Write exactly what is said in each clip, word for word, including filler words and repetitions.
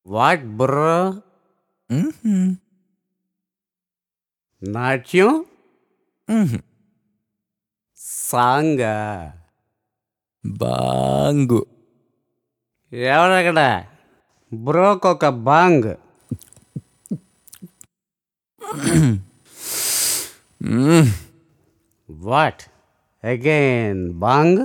What bro? హుహు. నాట్యం? హుహు. సాంగా? బాంగు. ఎవరక్కడ? బ్రోకొక bang. Hmm. What again bang?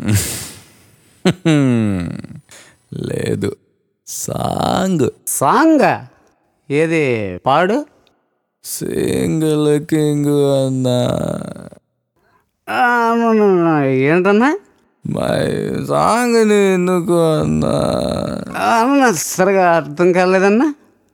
లేదు, సాంగ్. సాంగా? ఏది పాడు? సింగిల్ కింగ్ అన్నా. ఆ, no, no, no. ఏంటన్నా? మై సాంగ్ని ఎందుకు అన్నా? ఆ, అన్నా సరిగా అర్థం కాలేదన్నా.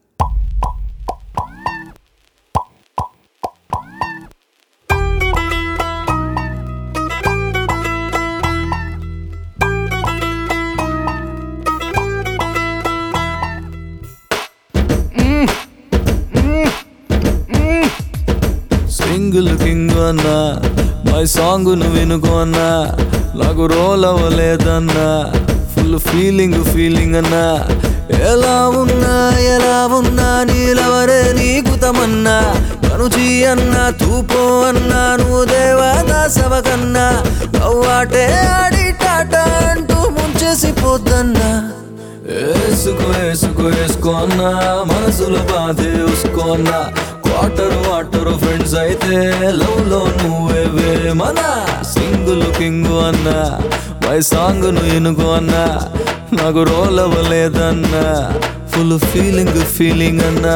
సింగిల్ కింగ్ అన్నా, మై సాంగ్ ను వినుకో అన్నా. నాకు రోల్ అవ్వలేదన్నా, ఫుల్ ఫీలింగ్ ఫీలింగ్ అన్నా. ఎలా ఉన్నా ఎలా ఉన్నా నీలవరే నీకు తమన్నా. కనుచి అన్నా తూపో అన్నా నువ్వు దేవదాసవ కన్నా. అవ్వాటే ఆడి టాటా అంటూ ముంచేసి పోద్దన్నా. వేసుకో వేసుకో వేసుకో అన్నా, మనసులో బాధే ఉసుకో అన్నా. వాటరు వాటరు ఫ్రెండ్స్ అయితే లవ్ లో నువ్వే మన. సింగిల్ కింగ్ అన్నా, మై సాంగ్ ను ఎనుకో అన్నా. నాకు రోల్ అవ్వలేదన్నా, ఫుల్ ఫీలింగ్ ఫీలింగ్ అన్నా.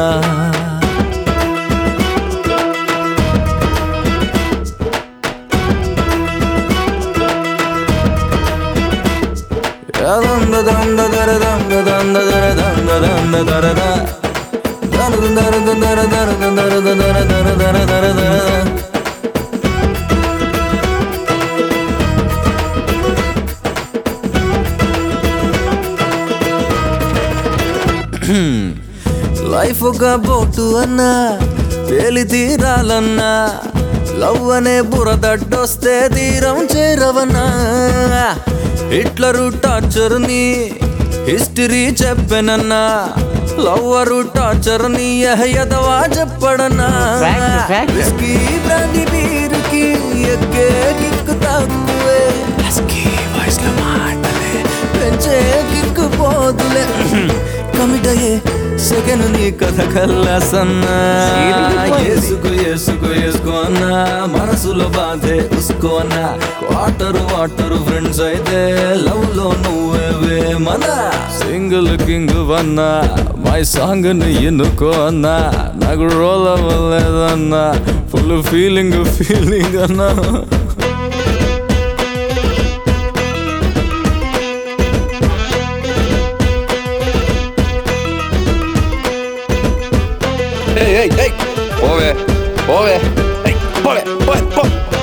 దంద దంద దర దంద దంద దర దంద దంద దర ద దర దర దర దర దర దర దర దర దర దర. లైఫ్ ఒక బోటు అన్నా, తేలి తీరాలన్నా. లవ్ అనే బురదడ్డొస్తే తీరం చేరవన్నా. హిట్లరు టార్చర్ ని హిస్టరీ చెప్పనన్నా. లవ్వరు టార్చర్ ని ఎదవా చెప్పడన్నా. విస్కీ బ్రాండీ బీరుకి ఎక్కే కిక్కు తక్కువే. వయసులో మాటలే పెంచే కిక్కు పోదులే. కమిట్ అయ్యే సెగను నీ కథ కల్లాసన్నా. ఏసుకో ఏసుకో ఏసుకో అన్నా, మనసులో బాధే ఉసుకో అన్నా. వాటరు వాటరు ఫ్రెండ్స్ అయితే లవ్ లో నువ్వే మన. సింగిల్ కింగ్ అన్నా, మై సాంగ్ ని ఎన్నుకో అన్నా. నాకు రోల్ అవ్వలేదన్నా, ఫుల్ ఫీలింగ్ ఫీలింగ్ అన్నా. పోవే పోవే పోవే పోవే పో.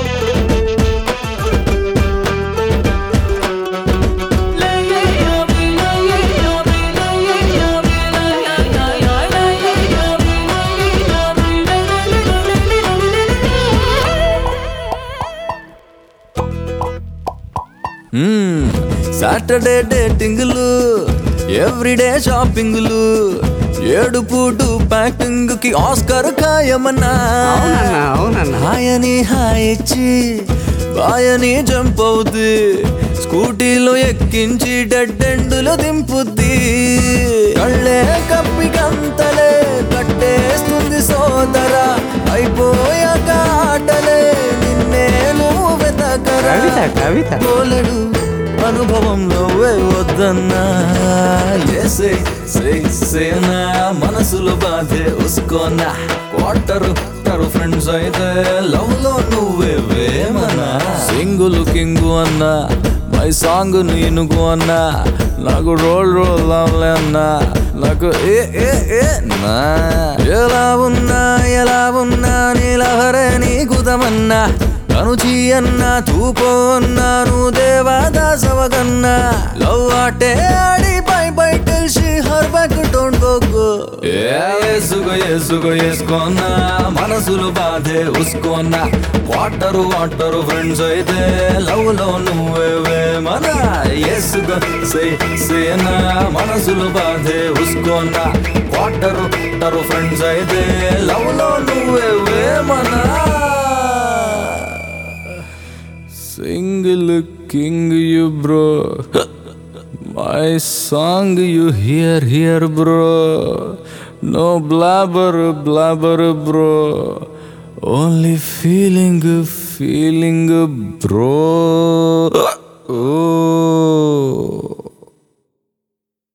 సాటర్డే డేటింగ్లు, ఎవ్రీడే షాపింగ్లు. ఏడుపుడు ప్యాకింగ్ కి ఆస్కర్ ఖాయమన్నా. అవునన్నా అవునన్నా. హాయని హాయిచ్చి బాయని జంప్ అవుద్ది. స్కూటీలో ఎక్కించి డెడ్ ఎండులో దింపుద్ది. కళ్ళే కప్పి గంతలే కట్టేస్తుంది సోదరా. అయిపోయాక ఆటలే నిన్నే నువ్వు వెతకరా. కవిత కవిత తోలడు అనుభవంలో వద్దన్నా. ఏసే సేనా మనసులో బాధే ఉసుకోనా. వాటరు టరు ఫ్రెండ్స్ అయితే లవ్ లో నువ్వే వేమనా. సింగిల్ కింగ్ అన్నా, మై సాంగ్ నీనుగు అన్నా. నాకు రోల్ రోల్ అవ్వలే అన్నా, నాకు ఏ ఏ ఏ నా. ఎలా ఉన్నా ఎలా ఉన్నా నీలహరే నీకు తమన్నా. కనుచి అన్నా తూపో అన్నా నువ్వు దేవదాసవ కన్నా. లవ్ ఆటే ఆడి bye bye tell she her back don't go go. ఏసుగో ఏసుగో వేసుకోన్నా మనసులు బాధే ఉసుకోన్నా వాటరు వాటరు ఫ్రెండ్స్ అయితే లవ్ లో నువ్వే మన ఏసుగో సే సేనా మనసులు బాధే ఉసుకోన్నా వాటరు వాటరు ఫ్రెండ్స్ అయితే లవ్ లో నువ్వే మన single king you bro my song you hear here bro no blabber blabber bro only feeling feeling bro oh